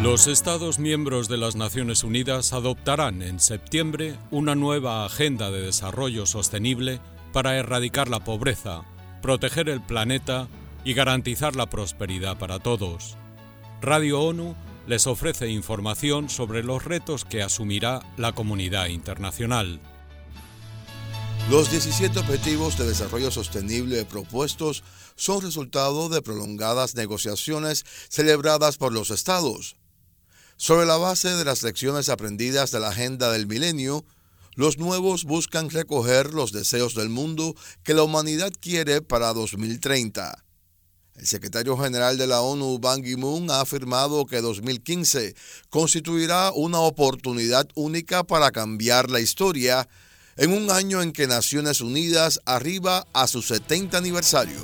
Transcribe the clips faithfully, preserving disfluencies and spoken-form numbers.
Los Estados miembros de las Naciones Unidas adoptarán en septiembre una nueva Agenda de Desarrollo Sostenible para erradicar la pobreza, proteger el planeta y garantizar la prosperidad para todos. Radio ONU les ofrece información sobre los retos que asumirá la comunidad internacional. Los diecisiete Objetivos de Desarrollo Sostenible propuestos son resultado de prolongadas negociaciones celebradas por los Estados. Sobre la base de las lecciones aprendidas de la Agenda del Milenio, los nuevos buscan recoger los deseos del mundo que la humanidad quiere para dos mil treinta. El secretario general de la ONU, Ban Ki-moon, ha afirmado que dos mil quince constituirá una oportunidad única para cambiar la historia en un año en que Naciones Unidas arriba a su setenta aniversario.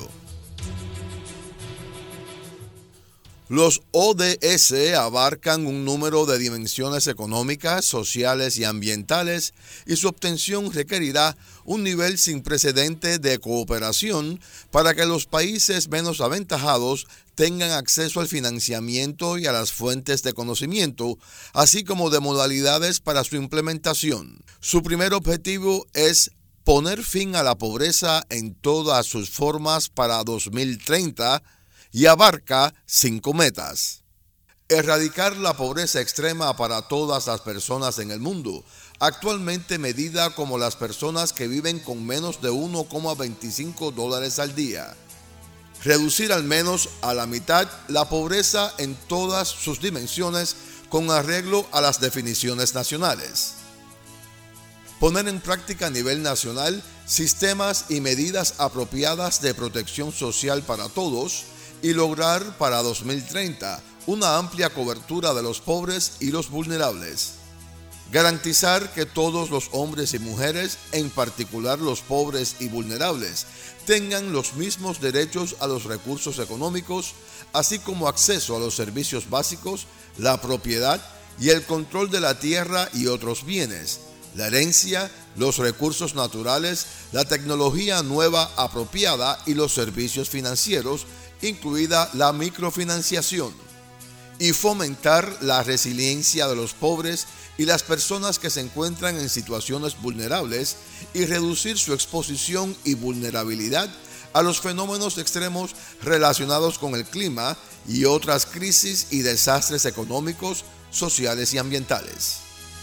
Los O D S abarcan un número de dimensiones económicas, sociales y ambientales, y su obtención requerirá un nivel sin precedente de cooperación para que los países menos aventajados tengan acceso al financiamiento y a las fuentes de conocimiento, así como de modalidades para su implementación. Su primer objetivo es poner fin a la pobreza en todas sus formas para dos mil treinta, y abarca cinco metas. Erradicar la pobreza extrema para todas las personas en el mundo, actualmente medida como las personas que viven con menos de uno coma veinticinco dólares al día. Reducir al menos a la mitad la pobreza en todas sus dimensiones con arreglo a las definiciones nacionales. Poner en práctica a nivel nacional sistemas y medidas apropiadas de protección social para todos, y lograr para dos mil treinta una amplia cobertura de los pobres y los vulnerables. Garantizar que todos los hombres y mujeres, en particular los pobres y vulnerables, tengan los mismos derechos a los recursos económicos, así como acceso a los servicios básicos, la propiedad y el control de la tierra y otros bienes, la herencia, los recursos naturales, la tecnología nueva apropiada y los servicios financieros, incluida la microfinanciación, y fomentar la resiliencia de los pobres y las personas que se encuentran en situaciones vulnerables y reducir su exposición y vulnerabilidad a los fenómenos extremos relacionados con el clima y otras crisis y desastres económicos, sociales y ambientales.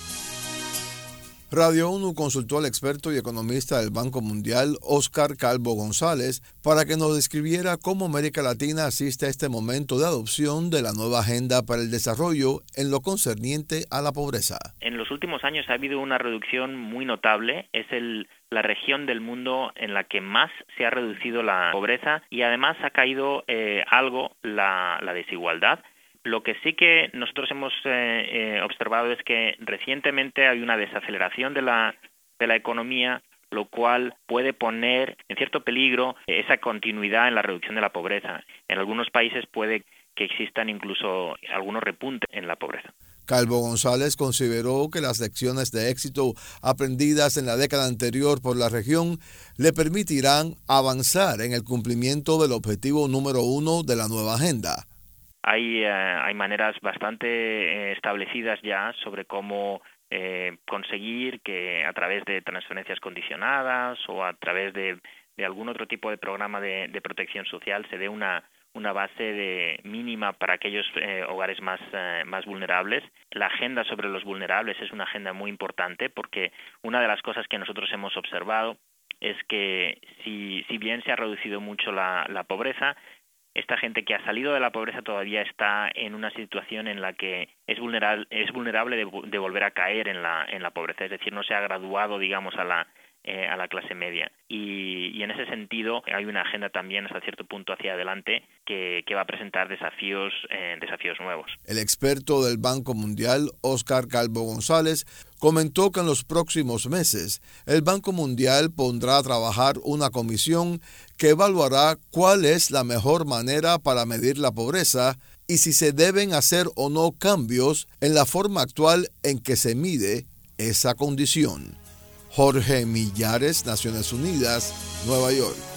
Radio ONU consultó al experto y economista del Banco Mundial, Óscar Calvo González, para que nos describiera cómo América Latina asiste a este momento de adopción de la nueva Agenda para el Desarrollo en lo concerniente a la pobreza. En los últimos años ha habido una reducción muy notable. Es el, la región del mundo en la que más se ha reducido la pobreza y además ha caído eh, algo la, la desigualdad. Lo que sí que nosotros hemos eh, eh, observado es que recientemente hay una desaceleración de la de la economía, lo cual puede poner en cierto peligro esa continuidad en la reducción de la pobreza. En algunos países puede que existan incluso algunos repuntes en la pobreza. Calvo González consideró que las lecciones de éxito aprendidas en la década anterior por la región le permitirán avanzar en el cumplimiento del objetivo número uno de la nueva agenda. Hay, eh, hay maneras bastante eh, establecidas ya sobre cómo eh, conseguir que a través de transferencias condicionadas o a través de, de algún otro tipo de programa de, de protección social se dé una, una base de mínima para aquellos eh, hogares más, eh, más vulnerables. La agenda sobre los vulnerables es una agenda muy importante porque una de las cosas que nosotros hemos observado es que si, si bien se ha reducido mucho la, la pobreza, esta gente que ha salido de la pobreza todavía está en una situación en la que es vulnerable, es vulnerable de, de volver a caer en la en la pobreza, es decir, no se ha graduado, digamos, a la eh, a la clase media. Y, y en ese sentido hay una agenda también hasta cierto punto hacia adelante que, que va a presentar desafíos eh, desafíos nuevos. El experto del Banco Mundial, Óscar Calvo González, comentó que en los próximos meses el Banco Mundial pondrá a trabajar una comisión que evaluará cuál es la mejor manera para medir la pobreza y si se deben hacer o no cambios en la forma actual en que se mide esa condición. Jorge Millares, Naciones Unidas, Nueva York.